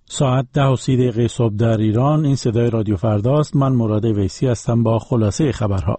ساعت 10:30 صبح در ایران. این صدای رادیو فرداست. من مراد ویسی هستم با خلاصه خبرها.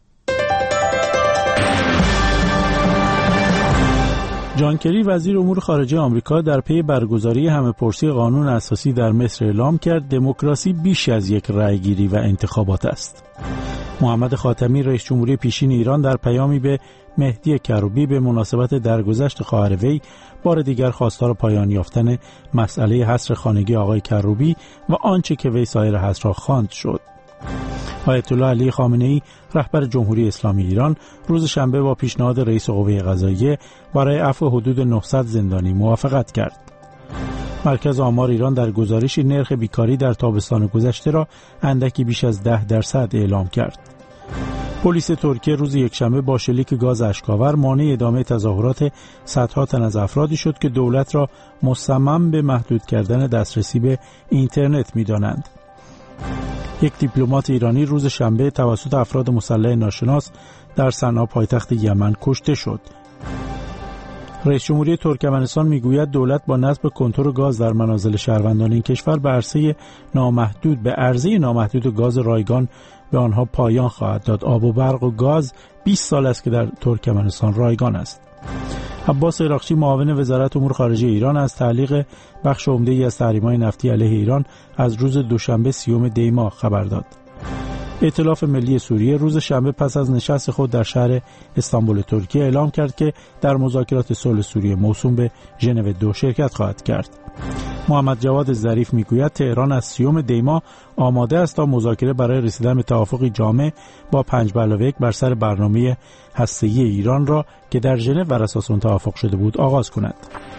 جان کری وزیر امور خارجه آمریکا در پی برگزاری همه‌پرسی قانون اساسی در مصر اعلام کرد دموکراسی بیش از یک رأی‌گیری و انتخابات است. محمد خاتمی رئیس جمهوری پیشین ایران در پیامی به مهدی کروبی به مناسبت درگذشت خواهر وی بار دیگر خواستار پایان یافتن مسئله حصر خانگی آقای کروبی و آنچه که وی سایر حصر را خواند شد. آیت الله علی خامنه‌ای رهبر جمهوری اسلامی ایران روز شنبه با پیشنهاد رئیس قوه قضاییه برای عفو حدود 900 زندانی موافقت کرد. مرکز آمار ایران در گزارشی نرخ بیکاری در تابستان گذشته را اندکی بیش از 10% اعلام کرد. پلیس ترکیه روز یکشنبه با شلیک گاز اشک‌آور مانع ادامه تظاهرات صدها تن از افرادی شد که دولت را مصمم به محدود کردن دسترسی به اینترنت می‌دانند. یک دیپلمات ایرانی روز شنبه توسط افراد مسلح ناشناس در صنعا پایتخت یمن کشته شد. رئیس جمهوری ترکمنستان میگوید دولت با نصب کنتور گاز در منازل شهروندان این کشور به عرضه نامحدود گاز رایگان به آنها پایان خواهد داد. آب و برق و گاز 20 سال است که در ترکمنستان رایگان است. عباس عراقچی معاون وزارت امور خارجه ایران از تعلیق بخش عمده‌ای از تحریم‌های نفتی علیه ایران از روز دوشنبه 30 دی ماه خبر داد. ائتلاف ملی سوریه روز شنبه پس از نشست خود در شهر استانبول ترکیه اعلام کرد که در مذاکرات صلح سوریه موسوم به ژنو 2 شرکت خواهد کرد. محمد جواد ظریف میگوید تهران از 30 دی ماه آماده است تا مذاکره برای رسیدن به توافقی جامع با 5+1 بر سر برنامه هسته‌ای ایران را که در ژنو بر اساس آن توافق شده بود آغاز کند.